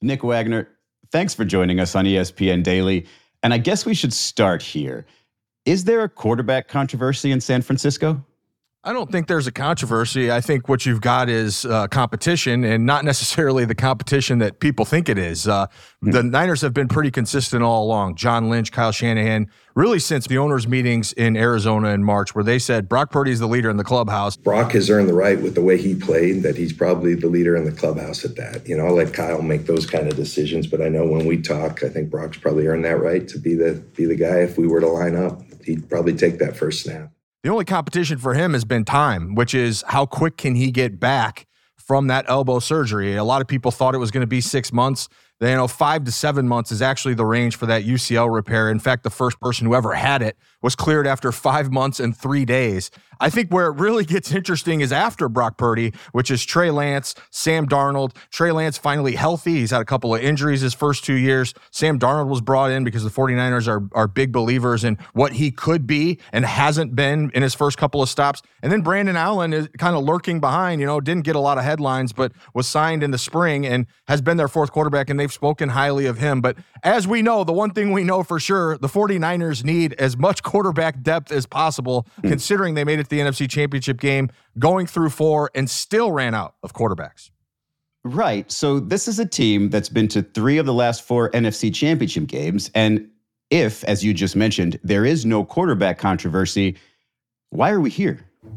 Nick Wagner, thanks for joining us on ESPN Daily. And I guess we should start here. Is there a quarterback controversy in San Francisco? I don't think there's a controversy. I think what you've got is competition, and not necessarily the competition that people think it is. The Niners have been pretty consistent all along. John Lynch, Kyle Shanahan, really since the owners' meetings in Arizona in March, where they said Brock Purdy is the leader in the clubhouse. Brock has earned the right with the way he played that he's probably the leader in the clubhouse at that. You know, I'll let Kyle make those kind of decisions, but I know when we talk, I think Brock's probably earned that right to be the guy. If we were to line up, he'd probably take that first snap. The only competition for him has been time, which is how quick can he get back from that elbow surgery. A lot of people thought it was going to be 6 months. 5 to 7 months is actually the range for that UCL repair. In fact, the first person who ever had it was cleared after 5 months and 3 days. I think where it really gets interesting is after Brock Purdy, which is Trey Lance, Sam Darnold. Trey Lance finally healthy. He's had a couple of injuries his first 2 years. Sam Darnold was brought in because the 49ers are big believers in what he could be and hasn't been in his first couple of stops. And then Brandon Allen is kind of lurking behind, didn't get a lot of headlines, but was signed in the spring and has been their fourth quarterback, and they've spoken highly of him. But as we know, the one thing we know for sure, the 49ers need as much quarterback depth as possible, considering they made it to the NFC Championship game, going through 4, and still ran out of quarterbacks. Right. So this is a team that's been to 3 of the last 4 NFC Championship games. And if, as you just mentioned, there is no quarterback controversy, why are we here?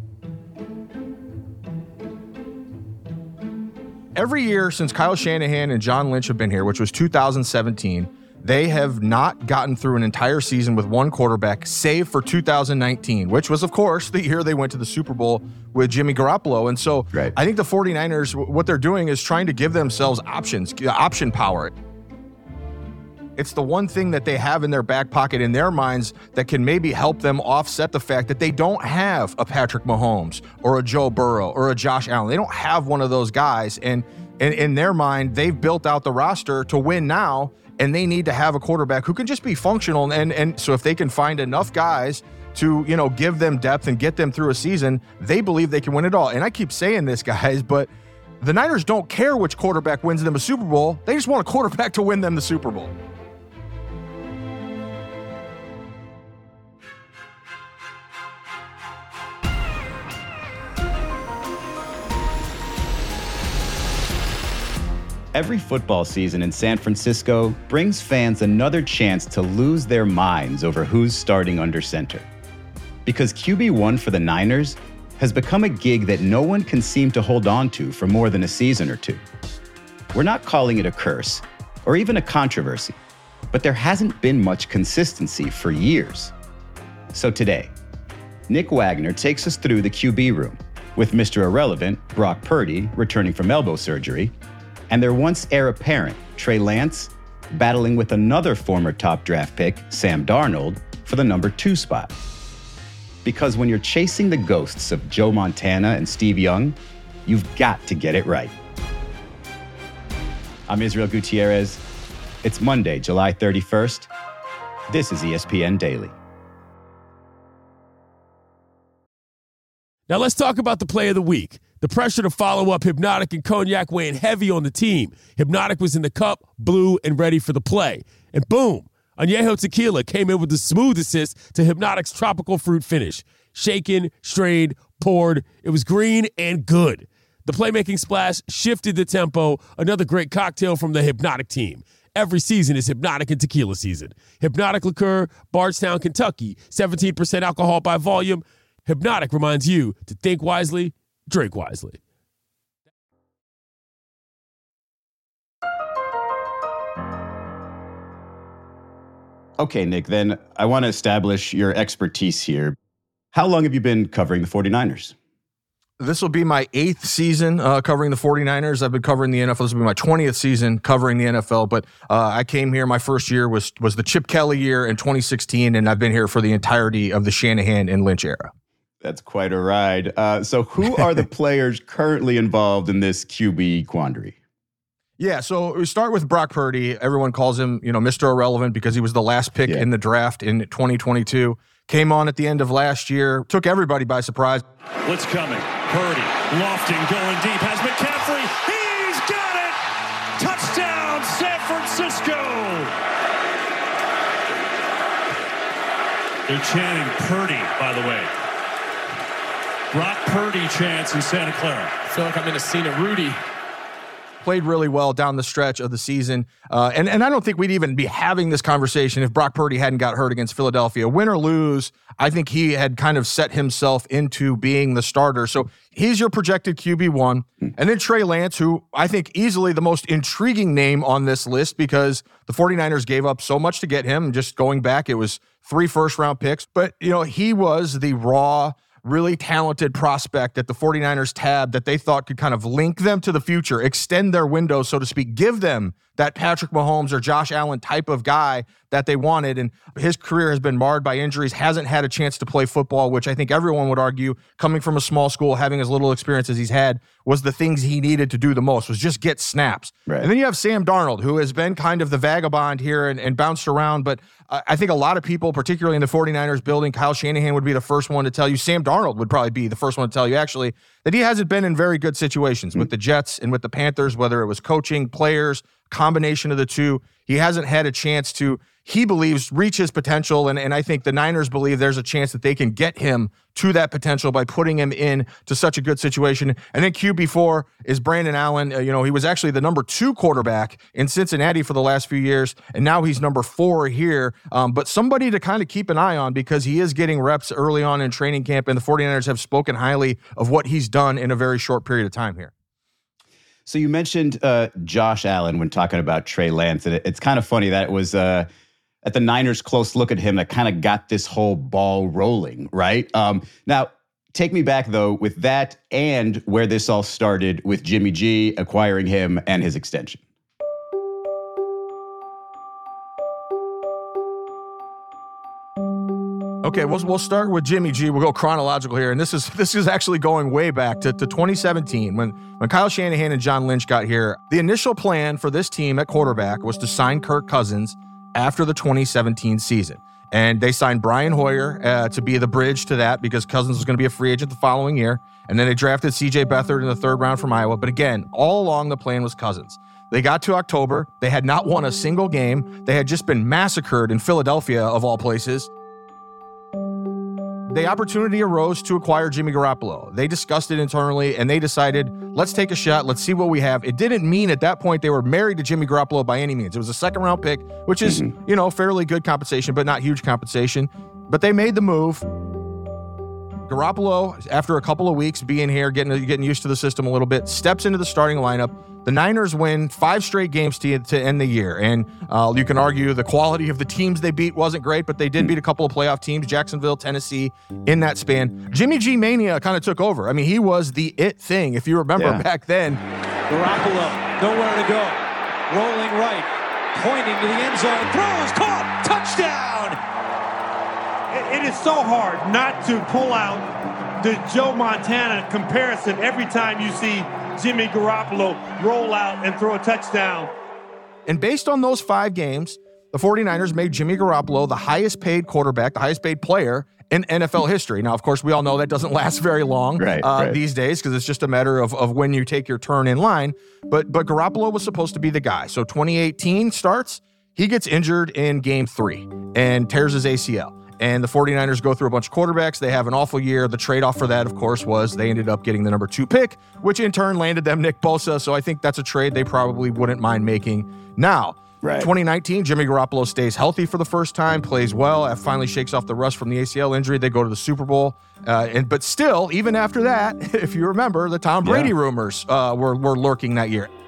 Every year since Kyle Shanahan and John Lynch have been here, which was 2017, they have not gotten through an entire season with one quarterback, save for 2019, which was, of course, the year they went to the Super Bowl with Jimmy Garoppolo. And so right. I think the 49ers, what they're doing is trying to give themselves option power. It's the one thing that they have in their back pocket, in their minds, that can maybe help them offset the fact that they don't have a Patrick Mahomes or a Joe Burrow or a Josh Allen. They don't have one of those guys. And in their mind, they've built out the roster to win now, and they need to have a quarterback who can just be functional. And so if they can find enough guys to, give them depth and get them through a season, they believe they can win it all. And I keep saying this, guys, but the Niners don't care which quarterback wins them a Super Bowl. They just want a quarterback to win them the Super Bowl. Every football season in San Francisco brings fans another chance to lose their minds over who's starting under center. Because QB1 for the Niners has become a gig that no one can seem to hold on to for more than a season or two. We're not calling it a curse or even a controversy, but there hasn't been much consistency for years. So today, Nick Wagner takes us through the QB room with Mr. Irrelevant, Brock Purdy, returning from elbow surgery, and their once heir apparent, Trey Lance, battling with another former top draft pick, Sam Darnold, for the number 2 spot. Because when you're chasing the ghosts of Joe Montana and Steve Young, you've got to get it right. I'm Israel Gutierrez. It's Monday, July 31st. This is ESPN Daily. Now let's talk about the play of the week. The pressure to follow up Hypnotic and Cognac weighing heavy on the team. Hypnotic was in the cup, blue, and ready for the play. And boom, Añejo Tequila came in with the smooth assist to Hypnotic's tropical fruit finish. Shaken, strained, poured. It was green and good. The playmaking splash shifted the tempo. Another great cocktail from the Hypnotic team. Every season is Hypnotic and Tequila season. Hypnotic Liqueur, Bardstown, Kentucky. 17% alcohol by volume. Hypnotic reminds you to think wisely, drink wisely. Okay, Nick, then I want to establish your expertise here. How long have you been covering the 49ers? This will be my 8th season covering the 49ers. I've been covering the NFL. This will be my 20th season covering the NFL. But I came here, my first year was the Chip Kelly year in 2016, and I've been here for the entirety of the Shanahan and Lynch era. That's quite a ride. So who are the players currently involved in this QB quandary? Yeah, so we start with Brock Purdy. Everyone calls him, Mr. Irrelevant because he was the last pick in the draft in 2022. Came on at the end of last year, took everybody by surprise. Blitz coming. Purdy, lofting, going deep, has McCaffrey. He's got it! Touchdown, Francisco. They're chanting Purdy, by the way. Brock Purdy chants in Santa Clara. I feel like I'm in a scene of Rudy. Played really well down the stretch of the season. And I don't think we'd even be having this conversation if Brock Purdy hadn't got hurt against Philadelphia. Win or lose, I think he had kind of set himself into being the starter. So he's your projected QB1. And then Trey Lance, who I think easily the most intriguing name on this list because the 49ers gave up so much to get him. Just going back, it was 3 first-round picks. But, he was the raw, really talented prospect at the 49ers tab that they thought could kind of link them to the future, extend their window, so to speak, give them that Patrick Mahomes or Josh Allen type of guy that they wanted. And his career has been marred by injuries, hasn't had a chance to play football, which I think everyone would argue, coming from a small school, having as little experience as he's had, was the things he needed to do the most, was just get snaps. Right. And then you have Sam Darnold, who has been kind of the vagabond here and bounced around. But I think a lot of people, particularly in the 49ers building, Kyle Shanahan would be the first one to tell you, Sam Darnold would probably be the first one to tell you, actually, that he hasn't been in very good situations with the Jets and with the Panthers, whether it was coaching, players, combination of the two. He hasn't had a chance to, he believes, reach his potential. And I think the Niners believe there's a chance that they can get him to that potential by putting him in to such a good situation. And then QB4 is Brandon Allen. He was actually the number 2 quarterback in Cincinnati for the last few years, and now he's number 4 here. But somebody to kind of keep an eye on because he is getting reps early on in training camp, and the 49ers have spoken highly of what he's done in a very short period of time here. So you mentioned Josh Allen when talking about Trey Lance, and it's kind of funny that it was at the Niners' close look at him that kind of got this whole ball rolling, right? Now, take me back, though, with that and where this all started with Jimmy G acquiring him and his extension. Okay, we'll start with Jimmy G. We'll go chronological here, and this is actually going way back to 2017 when Kyle Shanahan and John Lynch got here. The initial plan for this team at quarterback was to sign Kirk Cousins after the 2017 season, and they signed Brian Hoyer to be the bridge to that because Cousins was going to be a free agent the following year, and then they drafted C.J. Beathard in the 3rd round from Iowa. But again, all along the plan was Cousins. They got to October. They had not won a single game. They had just been massacred in Philadelphia, of all places. The opportunity arose to acquire Jimmy Garoppolo. They discussed it internally, and they decided, let's take a shot. Let's see what we have. It didn't mean at that point they were married to Jimmy Garoppolo by any means. It was a 2nd-round pick, which is, fairly good compensation, but not huge compensation. But they made the move. Garoppolo, after a couple of weeks being here, getting used to the system a little bit, steps into the starting lineup. The Niners win 5 straight games to end the year. And you can argue the quality of the teams they beat wasn't great, but they did beat a couple of playoff teams, Jacksonville, Tennessee, in that span. Jimmy G mania kind of took over. I mean, he was the it thing, if you remember back then. Garoppolo, nowhere to go. Rolling right, pointing to the end zone, throws, caught, touchdown! It is so hard not to pull out the Joe Montana comparison every time you see Jimmy Garoppolo roll out and throw a touchdown. And based on those 5 games, the 49ers made Jimmy Garoppolo the highest paid quarterback, the highest paid player in NFL history. Now, of course, we all know that doesn't last very long these days because it's just a matter of when you take your turn in line. But Garoppolo was supposed to be the guy. So 2018 starts, he gets injured in game 3 and tears his ACL. And the 49ers go through a bunch of quarterbacks. They have an awful year. The trade-off for that, of course, was they ended up getting the number 2 pick, which in turn landed them Nick Bosa. So I think that's a trade they probably wouldn't mind making now. 2019, Jimmy Garoppolo stays healthy for the first time, plays well, finally shakes off the rust from the ACL injury. They go to the Super Bowl. But still, even after that, if you remember, the Tom Brady rumors were lurking that year.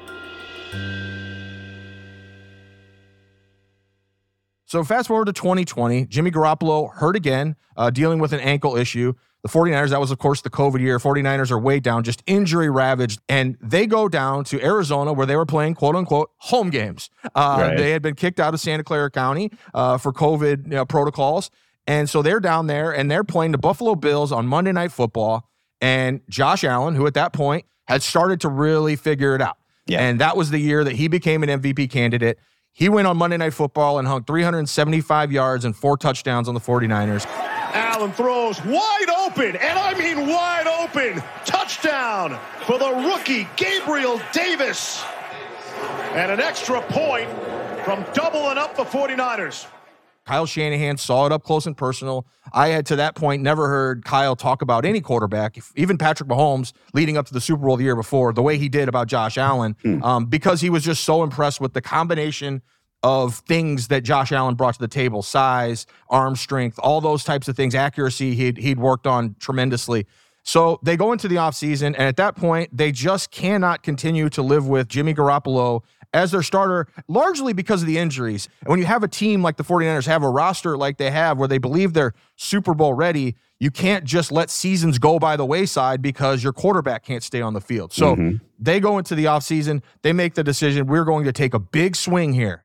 So fast forward to 2020, Jimmy Garoppolo hurt again, dealing with an ankle issue. The 49ers, that was, of course, the COVID year. 49ers are way down, just injury ravaged. And they go down to Arizona where they were playing, quote unquote, home games. They had been kicked out of Santa Clara County for COVID protocols. And so they're down there and they're playing the Buffalo Bills on Monday Night Football. And Josh Allen, who at that point had started to really figure it out. And that was the year that he became an MVP candidate. He went on Monday Night Football and hung 375 yards and 4 touchdowns on the 49ers. Allen throws wide open, and I mean wide open. Touchdown for the rookie, Gabriel Davis. And an extra point from doubling up the 49ers. Kyle Shanahan saw it up close and personal. I had, to that point, never heard Kyle talk about any quarterback, even Patrick Mahomes, leading up to the Super Bowl the year before, the way he did about Josh Allen, because he was just so impressed with the combination of things that Josh Allen brought to the table: size, arm strength, all those types of things, accuracy he'd worked on tremendously. So they go into the offseason, and at that point, they just cannot continue to live with Jimmy Garoppolo as their starter, largely because of the injuries. And when you have a team like the 49ers have a roster like they have, where they believe they're Super Bowl ready, you can't just let seasons go by the wayside because your quarterback can't stay on the field. So they go into the offseason, they make the decision, we're going to take a big swing here.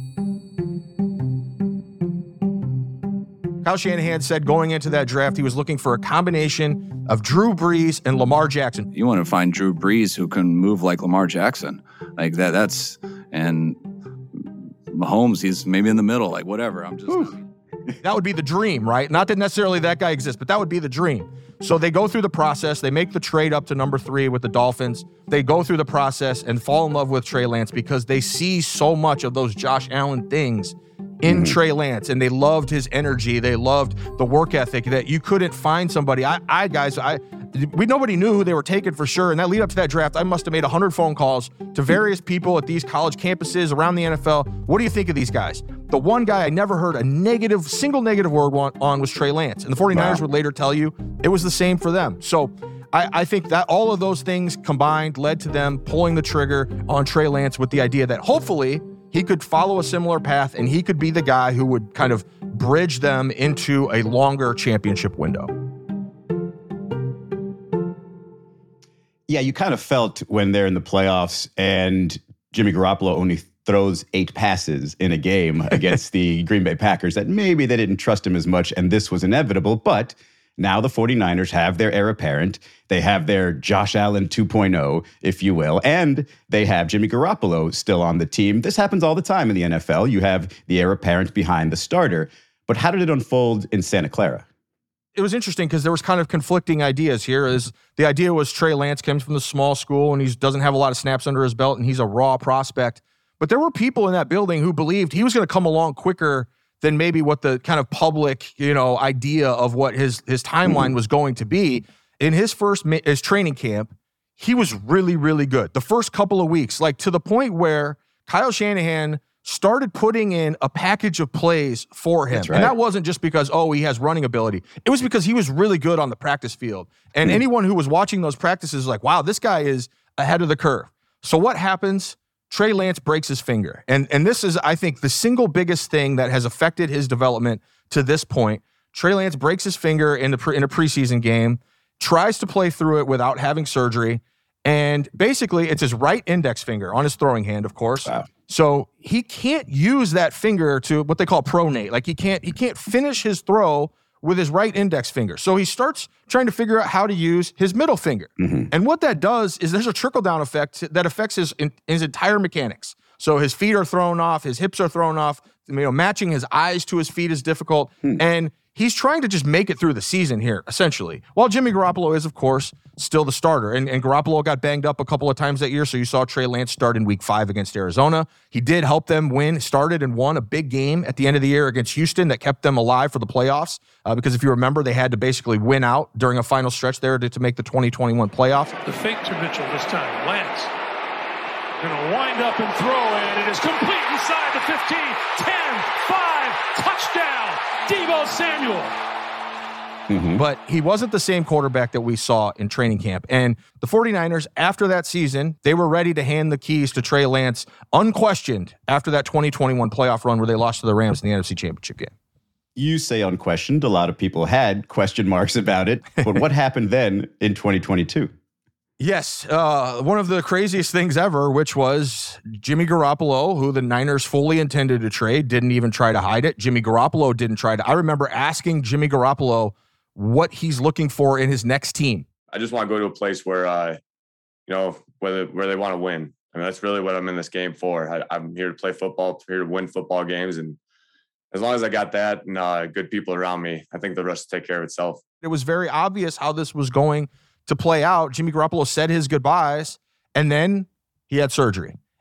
Kyle Shanahan said going into that draft, he was looking for a combination of Drew Brees and Lamar Jackson. You want to find Drew Brees who can move like Lamar Jackson. Like that's, and Mahomes, he's maybe in the middle, like whatever. That would be the dream, right? Not that necessarily that guy exists, but that would be the dream. So they go through the process. They make the trade up to number 3 with the Dolphins. They go through the process and fall in love with Trey Lance because they see so much of those Josh Allen things in Trey Lance, and they loved his energy. They loved the work ethic that you couldn't find somebody. Nobody knew who they were taking for sure. And that lead up to that draft, I must have made 100 phone calls to various people at these college campuses around the NFL. What do you think of these guys? The one guy I never heard a single negative word on was Trey Lance. And the 49ers would later tell you it was the same for them. So I think that all of those things combined led to them pulling the trigger on Trey Lance with the idea that hopefully he could follow a similar path and he could be the guy who would kind of bridge them into a longer championship window. Yeah, you kind of felt when they're in the playoffs and Jimmy Garoppolo only throws 8 passes in a game against the Green Bay Packers that maybe they didn't trust him as much and this was inevitable. But now the 49ers have their heir apparent. They have their Josh Allen 2.0, if you will, and they have Jimmy Garoppolo still on the team. This happens all the time in the NFL. You have the heir apparent behind the starter. But how did it unfold in Santa Clara? It was interesting because there was kind of conflicting ideas here. The idea was Trey Lance comes from the small school and he doesn't have a lot of snaps under his belt and he's a raw prospect. But there were people in that building who believed he was going to come along quicker than maybe what the kind of public, idea of what his timeline was going to be. In his training camp, he was really, really good. The first couple of weeks, like to the point where Kyle Shanahan started putting in a package of plays for him. Right. And that wasn't just because, he has running ability. It was because he was really good on the practice field. And anyone who was watching those practices is like, wow, this guy is ahead of the curve. So what happens? Trey Lance breaks his finger. And this is, I think, the single biggest thing that has affected his development to this point. Trey Lance breaks his finger in a preseason game, tries to play through it without having surgery, and basically it's his right index finger on his throwing hand, of course. Wow. So he can't use that finger to what they call pronate. Like he can't finish his throw with his right index finger. So he starts trying to figure out how to use his middle finger. And what that does is there's a trickle-down effect that affects his entire mechanics. So his feet are thrown off, his hips are thrown off, matching his eyes to his feet is difficult. And he's trying to just make it through the season here, essentially. While Jimmy Garoppolo is, of course, still the starter. And Garoppolo got banged up a couple of times that year, so you saw Trey Lance start in Week 5 against Arizona. He did help them started and won a big game at the end of the year against Houston that kept them alive for the playoffs. Because if you remember, they had to basically win out during a final stretch there to make the 2021 playoffs. The fake to Mitchell this time. Lance going to wind up and throw, and it is complete inside the 15, 10, 5, touchdown, Deebo Samuel. But he wasn't the same quarterback that we saw in training camp. And the 49ers, after that season, they were ready to hand the keys to Trey Lance unquestioned after that 2021 playoff run where they lost to the Rams in the NFC Championship game. You say unquestioned. A lot of people had question marks about it. But what happened then in 2022? Yes, one of the craziest things ever, which was Jimmy Garoppolo, who the Niners fully intended to trade, didn't even try to hide it. Jimmy Garoppolo didn't try to. I remember asking Jimmy Garoppolo what he's looking for in his next team. I just want to go to a place where, where they want to win. I mean, that's really what I'm in this game for. I'm here to play football, here to win football games. And as long as I got that and good people around me, I think the rest will take care of itself. It was very obvious how this was going to play out. Jimmy Garoppolo said his goodbyes, and then he had surgery.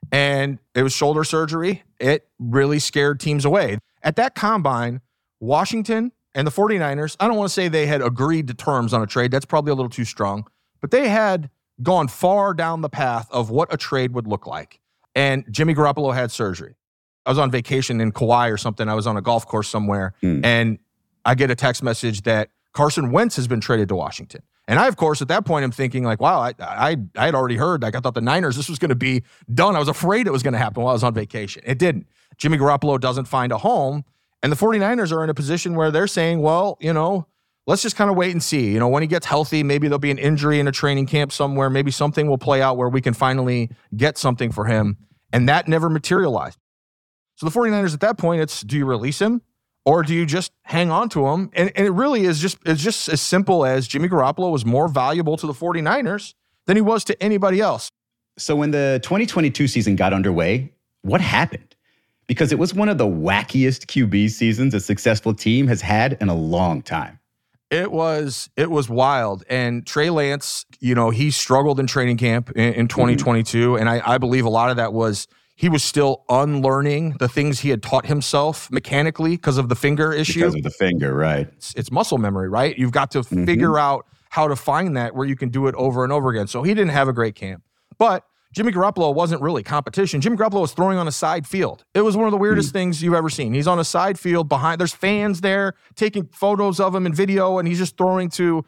and it was shoulder surgery. It really scared teams away. At that combine, Washington and the 49ers, I don't want to say they had agreed to terms on a trade. That's probably a little too strong. But they had gone far down the path of what a trade would look like. And Jimmy Garoppolo had surgery. I was on vacation in Kauai or something. I was on a golf course somewhere. And I get a text message that Carson Wentz has been traded to Washington. And I, of course, at that point, I'm thinking like, wow, I had already heard. Like, I thought the Niners, this was going to be done. I was afraid it was going to happen while I was on vacation. It didn't. Jimmy Garoppolo doesn't find a home. And the 49ers are in a position where they're saying, well, let's just kind of wait and see. When he gets healthy, maybe there'll be an injury in a training camp somewhere. Maybe something will play out where we can finally get something for him. And that never materialized. So the 49ers at that point, it's, do you release him or do you just hang on to him? And it really is just as simple as Jimmy Garoppolo was more valuable to the 49ers than he was to anybody else. So when the 2022 season got underway, what happened? Because it was one of the wackiest QB seasons a successful team has had in a long time. It was wild. And Trey Lance, he struggled in training camp in 2022. And I believe a lot of that was he was still unlearning the things he had taught himself mechanically because of the finger issue. Because of the finger, right. It's muscle memory, right? You've got to figure out how to find that where you can do it over and over again. So he didn't have a great camp. But Jimmy Garoppolo wasn't really competition. Jimmy Garoppolo was throwing on a side field. It was one of the weirdest things you've ever seen. He's on a side field behind. There's fans there taking photos of him and video, and he's just throwing to,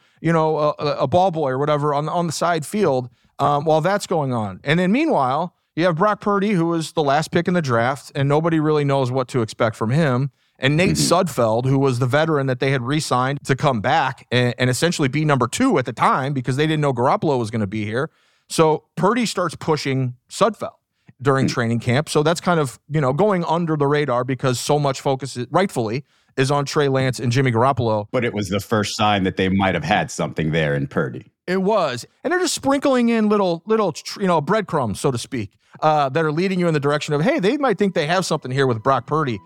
a ball boy or whatever on the side field while that's going on. And then meanwhile, you have Brock Purdy, who was the last pick in the draft, and nobody really knows what to expect from him. And Nate Sudfeld, who was the veteran that they had re-signed to come back and essentially be number 2 at the time because they didn't know Garoppolo was going to be here. So Purdy starts pushing Sudfeld during training camp. So that's kind of, going under the radar because so much focus, rightfully, is on Trey Lance and Jimmy Garoppolo. But it was the first sign that they might have had something there in Purdy. It was. And they're just sprinkling in little breadcrumbs, so to speak, that are leading you in the direction of, hey, they might think they have something here with Brock Purdy.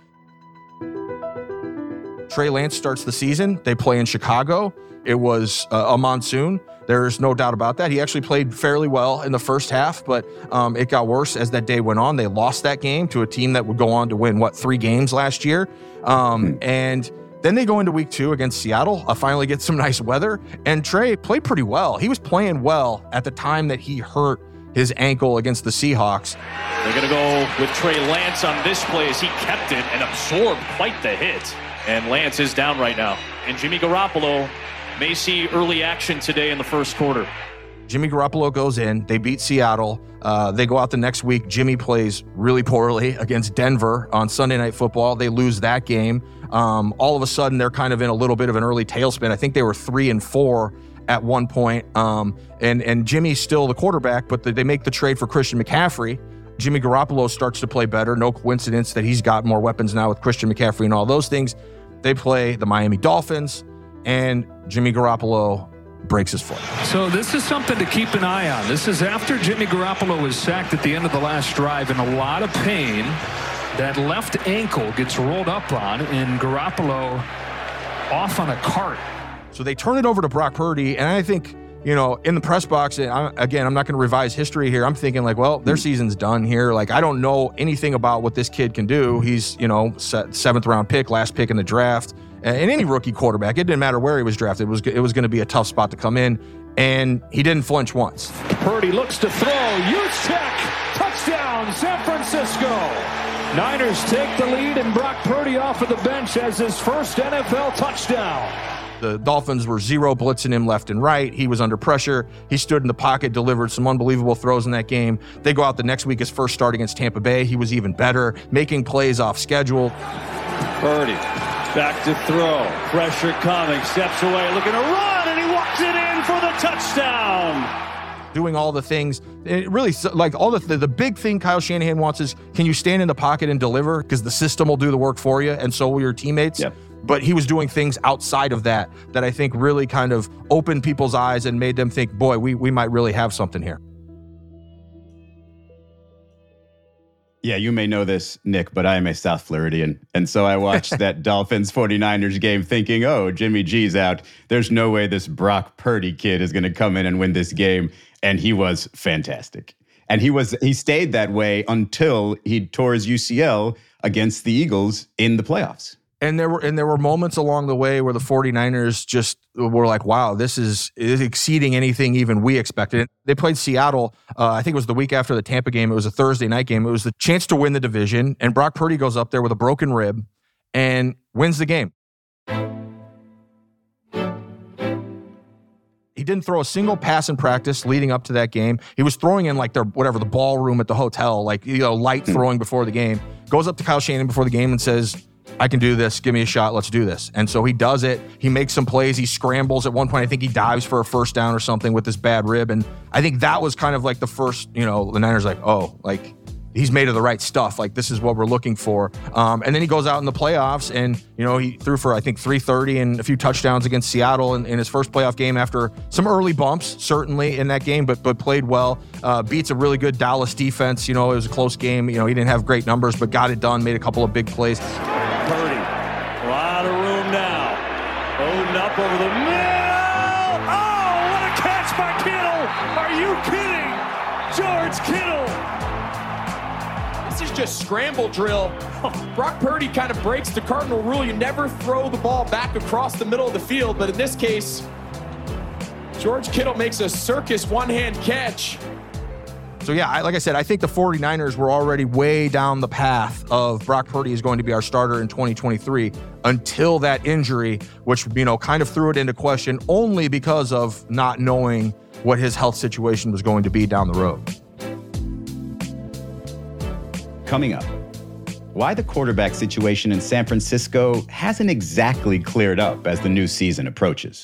Trey Lance starts the season. They play in Chicago. It was a monsoon. There's no doubt about that. He actually played fairly well in the first half, but it got worse as that day went on. They lost that game to a team that would go on to win, 3 games last year? And then they go into week 2 against Seattle, finally get some nice weather, and Trey played pretty well. He was playing well at the time that he hurt his ankle against the Seahawks. They're going to go with Trey Lance on this play as he kept it and absorbed quite the hit. And Lance is down right now. And Jimmy Garoppolo may see early action today in the first quarter. Jimmy Garoppolo goes in. They beat Seattle. They go out the next week. Jimmy plays really poorly against Denver on Sunday Night Football. They lose that game. All of a sudden, they're kind of in a little bit of an early tailspin. I think they were 3-4 at one point. And Jimmy's still the quarterback, but they make the trade for Christian McCaffrey. Jimmy Garoppolo starts to play better. No coincidence that he's got more weapons now with Christian McCaffrey and all those things. They play the Miami Dolphins, and Jimmy Garoppolo breaks his foot. So this is something to keep an eye on. This is after Jimmy Garoppolo was sacked at the end of the last drive in a lot of pain. That left ankle gets rolled up on, and Garoppolo off on a cart. So they turn it over to Brock Purdy, and I think, in the press box, I'm not going to revise history here. I'm thinking their season's done here. I don't know anything about what this kid can do. He's, 7th round pick, last pick in the draft. And any rookie quarterback, it didn't matter where he was drafted. It was going to be a tough spot to come in, and he didn't flinch once. Purdy looks to throw. Juszczyk, touchdown, San Francisco. Niners take the lead, and Brock Purdy off of the bench as his first NFL touchdown. The Dolphins were zero blitzing him left and right. He was under pressure. He stood in the pocket, delivered some unbelievable throws in that game. They go out the next week, his first start against Tampa Bay. He was even better, making plays off schedule. Purdy back to throw. Pressure coming. Steps away, looking to run, and he walks it in for the touchdown. Doing all the things. It really, all the big thing Kyle Shanahan wants is, can you stand in the pocket and deliver? Because the system will do the work for you, and so will your teammates. Yep. But he was doing things outside of that I think really kind of opened people's eyes and made them think, boy, we might really have something here. Yeah, you may know this, Nick, but I am a South Floridian. And so I watched that Dolphins 49ers game thinking, oh, Jimmy G's out. There's no way this Brock Purdy kid is going to come in and win this game. And he was fantastic. And he stayed that way until he tore his UCL against the Eagles in the playoffs. And there were moments along the way where the 49ers just were like, wow, this is exceeding anything even we expected. They played Seattle, I think it was the week after the Tampa game. It was a Thursday night game. It was the chance to win the division. And Brock Purdy goes up there with a broken rib and wins the game. He didn't throw a single pass in practice leading up to that game. He was throwing in like the ballroom at the hotel, light throwing before the game. Goes up to Kyle Shanahan before the game and says, I can do this. Give me a shot. Let's do this. And so he does it. He makes some plays. He scrambles at one point. I think he dives for a first down or something with this bad rib. And I think that was kind of like the first, the Niners he's made of the right stuff. Like, this is what we're looking for. And then he goes out in the playoffs and, he threw for, I think, 330 and a few touchdowns against Seattle in his first playoff game after some early bumps, certainly, in that game, but played well. Beats a really good Dallas defense. It was a close game. He didn't have great numbers, but got it done, made a couple of big plays. Purdy, a lot of room now. Bowden up over the middle. Oh, what a catch by Kittle. Are you kidding? George Kittle. This is just scramble drill. Brock Purdy kind of breaks the cardinal rule. You never throw the ball back across the middle of the field. But in this case, George Kittle makes a circus one-hand catch. So, yeah, like I said, I think the 49ers were already way down the path of Brock Purdy is going to be our starter in 2023 until that injury, which, kind of threw it into question only because of not knowing what his health situation was going to be down the road. Coming up, why the quarterback situation in San Francisco hasn't exactly cleared up as the new season approaches.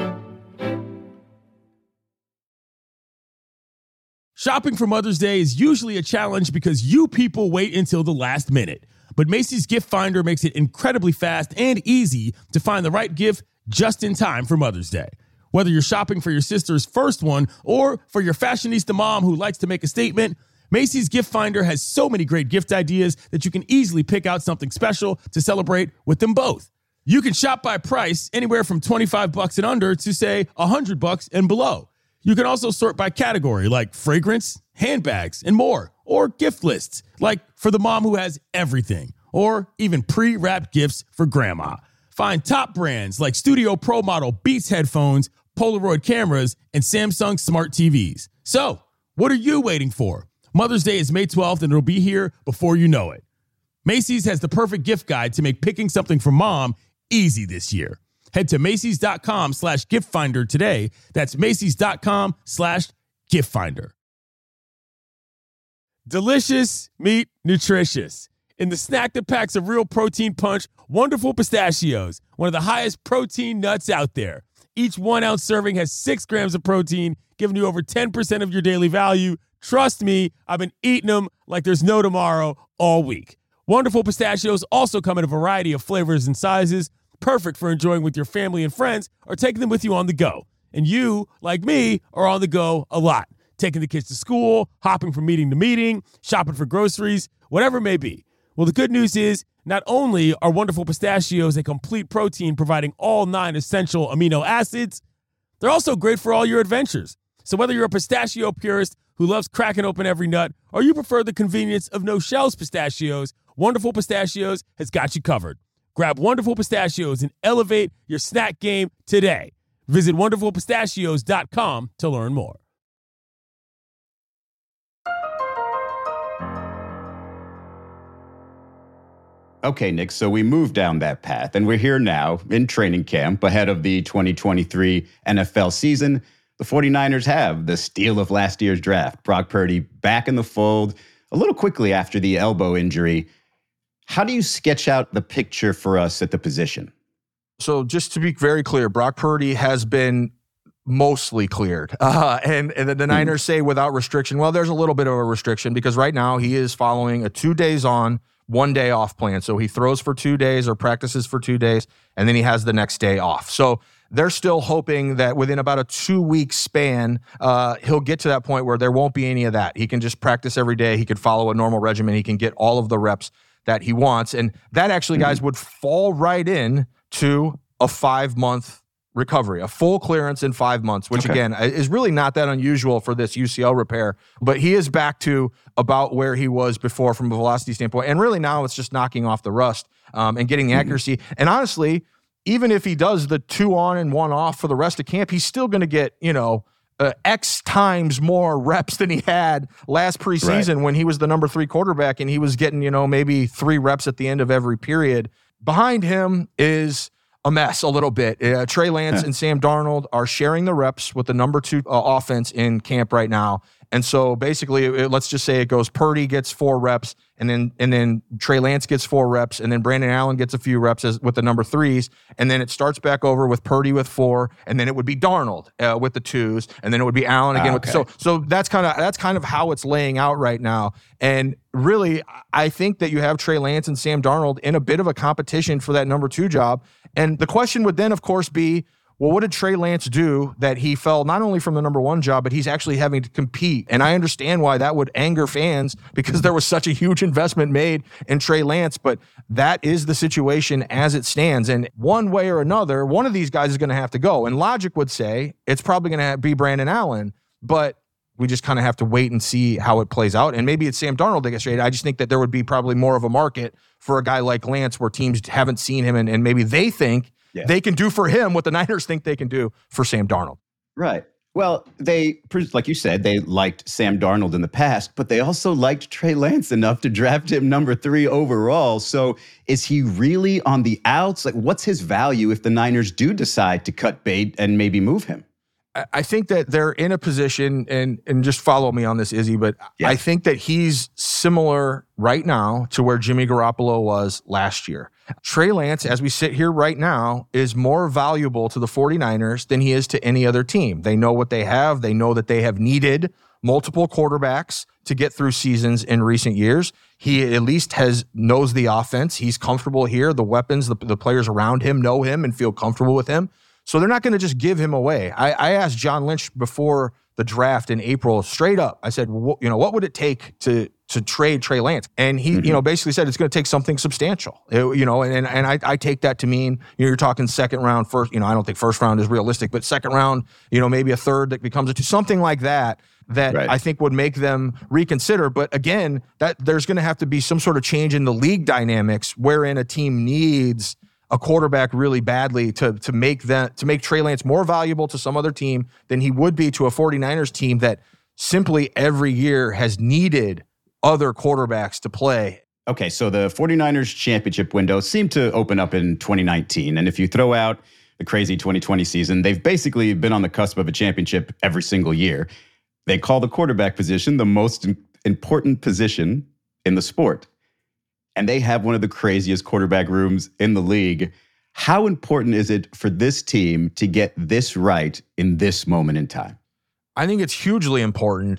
Shopping for Mother's Day is usually a challenge because you people wait until the last minute. But Macy's Gift Finder makes it incredibly fast and easy to find the right gift just in time for Mother's Day. Whether you're shopping for your sister's first one or for your fashionista mom who likes to make a statement, Macy's Gift Finder has so many great gift ideas that you can easily pick out something special to celebrate with them both. You can shop by price anywhere from $25 and under to, say, $100 and below. You can also sort by category like fragrance, handbags, and more, or gift lists like for the mom who has everything, or even pre-wrapped gifts for grandma. Find top brands like Studio Pro Model Beats headphones, Polaroid cameras, and Samsung smart TVs. So, what are you waiting for? Mother's Day is May 12th, and it'll be here before you know it. Macy's has the perfect gift guide to make picking something for mom easy this year. Head to Macys.com/giftfinder today. That's Macys.com/giftfinder. Delicious meet nutritious. In the snack that packs a real protein punch, Wonderful Pistachios, one of the highest protein nuts out there. Each 1 ounce serving has 6 grams of protein, giving you over 10% of your daily value. Trust me, I've been eating them like there's no tomorrow all week. Wonderful Pistachios also come in a variety of flavors and sizes, perfect for enjoying with your family and friends or taking them with you on the go. And you, like me, are on the go a lot. Taking the kids to school, hopping from meeting to meeting, shopping for groceries, whatever it may be. Well, the good news is not only are Wonderful Pistachios a complete protein providing all 9 essential amino acids, they're also great for all your adventures. So whether you're a pistachio purist who loves cracking open every nut or you prefer the convenience of no-shells pistachios, Wonderful Pistachios has got you covered. Grab Wonderful Pistachios and elevate your snack game today. Visit WonderfulPistachios.com to learn more. Okay, Nick, so we moved down that path, and we're here now in training camp ahead of the 2023 NFL season. The 49ers have the steal of last year's draft, Brock Purdy, back in the fold a little quickly after the elbow injury. How do you sketch out the picture for us at the position? So just to be very clear, Brock Purdy has been mostly cleared. And the Niners say without restriction. Well, there's a little bit of a restriction because right now he is following a 2 days on, 1 day off plan. So he throws for 2 days or practices for 2 days, and then he has the next day off. So they're still hoping that within about a 2-week span, he'll get to that point where there won't be any of that. He can just practice every day. He can follow a normal regimen. He can get all of the reps that he wants. And that actually, guys, would fall right in to a 5-month recovery, a full clearance in 5 months, which again is really not that unusual for this UCL repair. But he is back to about where he was before from a velocity standpoint. And really now it's just knocking off the rust and getting the accuracy. And honestly, even if he does the 2 on and 1 off for the rest of camp, he's still going to get, X times more reps than he had last preseason when he was the number 3 quarterback and he was getting, maybe 3 reps at the end of every period. Behind him is a mess a little bit. Trey Lance and Sam Darnold are sharing the reps with the number 2 offense in camp right now. And so basically, let's just say it goes Purdy gets 4 reps, and then Trey Lance gets 4 reps, and then Brandon Allen gets a few reps with the number 3s, and then it starts back over with Purdy with 4, and then it would be Darnold with the 2s, and then it would be Allen again. So that's kind of how it's laying out right now. And really, I think that you have Trey Lance and Sam Darnold in a bit of a competition for that number 2 job. And the question would then, of course, be, well, what did Trey Lance do that he fell not only from the number 1 job, but he's actually having to compete? And I understand why that would anger fans because there was such a huge investment made in Trey Lance, but that is the situation as it stands. And one way or another, one of these guys is going to have to go. And logic would say it's probably going to be Brandon Allen, but we just kind of have to wait and see how it plays out. And maybe it's Sam Darnold that gets traded. I just think that there would be probably more of a market for a guy like Lance where teams haven't seen him and maybe they think they can do for him what the Niners think they can do for Sam Darnold. Right. Well, they, like you said, they liked Sam Darnold in the past, but they also liked Trey Lance enough to draft him number 3 overall. So is he really on the outs? Like, what's his value if the Niners do decide to cut bait and maybe move him? I think that they're in a position, and just follow me on this, Izzy, but I think that he's similar right now to where Jimmy Garoppolo was last year. Trey Lance, as we sit here right now, is more valuable to the 49ers than he is to any other team. They know what they have. They know that they have needed multiple quarterbacks to get through seasons in recent years. He at least knows the offense. He's comfortable here. The weapons, the players around him know him and feel comfortable with him. So they're not going to just give him away. I asked John Lynch before the draft in April, straight up. I said, what would it take to trade Trey Lance? And he, basically said it's going to take something substantial. And I take that to mean, you're talking second round, first. I don't think first round is realistic, but second round, maybe a third that becomes something like that. That I think would make them reconsider. But again, that there's going to have to be some sort of change in the league dynamics wherein a team needs a quarterback really badly to make Trey Lance more valuable to some other team than he would be to a 49ers team that simply every year has needed other quarterbacks to play. Okay, so the 49ers championship window seemed to open up in 2019. And if you throw out the crazy 2020 season, they've basically been on the cusp of a championship every single year. They call the quarterback position the most important position in the sport. And they have one of the craziest quarterback rooms in the league. How important is it for this team to get this right in this moment in time? I think it's hugely important.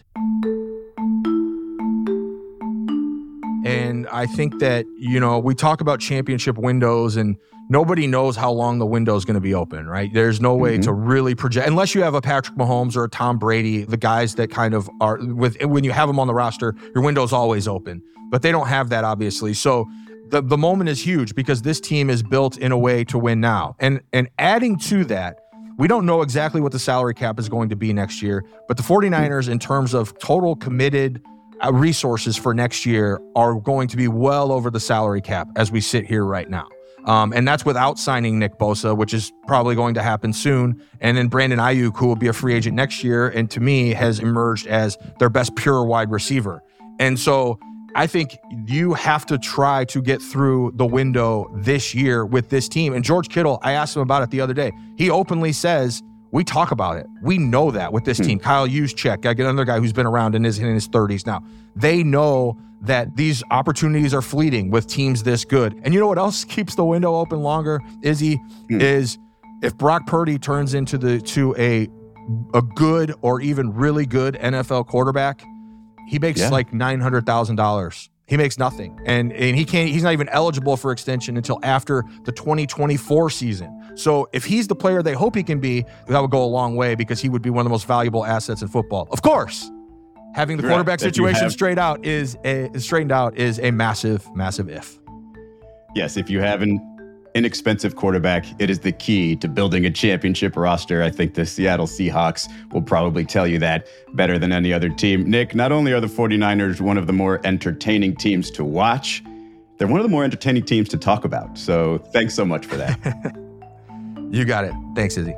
And I think that, we talk about championship windows and nobody knows how long the window is going to be open, right? There's no way to really project, unless you have a Patrick Mahomes or a Tom Brady, the guys that kind of are when you have them on the roster, your window's always open. But they don't have that, obviously. So the moment is huge because this team is built in a way to win now. And adding to that, we don't know exactly what the salary cap is going to be next year, but the 49ers, in terms of total committed resources for next year, are going to be well over the salary cap as we sit here right now. And that's without signing Nick Bosa, which is probably going to happen soon. And then Brandon Ayuk, who will be a free agent next year, and to me has emerged as their best pure wide receiver. And so I think you have to try to get through the window this year with this team. And George Kittle, I asked him about it the other day. He openly says, we talk about it. We know that with this team. Kyle Juszczyk, I get another guy who's been around and is in his 30s now. They know that these opportunities are fleeting with teams this good. And you know what else keeps the window open longer, Izzy, is if Brock Purdy turns into a good or even really good NFL quarterback, he makes like $900,000. He makes nothing. And he's not even eligible for extension until after the 2024 season. So if he's the player they hope he can be, that would go a long way because he would be one of the most valuable assets in football. Of course, having the quarterback situation straightened out is a massive, massive if. Yes, if you haven't inexpensive quarterback. It is the key to building a championship roster. I think the Seattle Seahawks will probably tell you that better than any other team. Nick, not only are the 49ers one of the more entertaining teams to watch, they're one of the more entertaining teams to talk about. So thanks so much for that. You got it. Thanks, Izzy.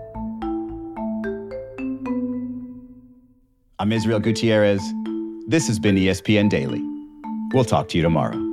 I'm Israel Gutierrez. This has been ESPN Daily. We'll talk to you tomorrow.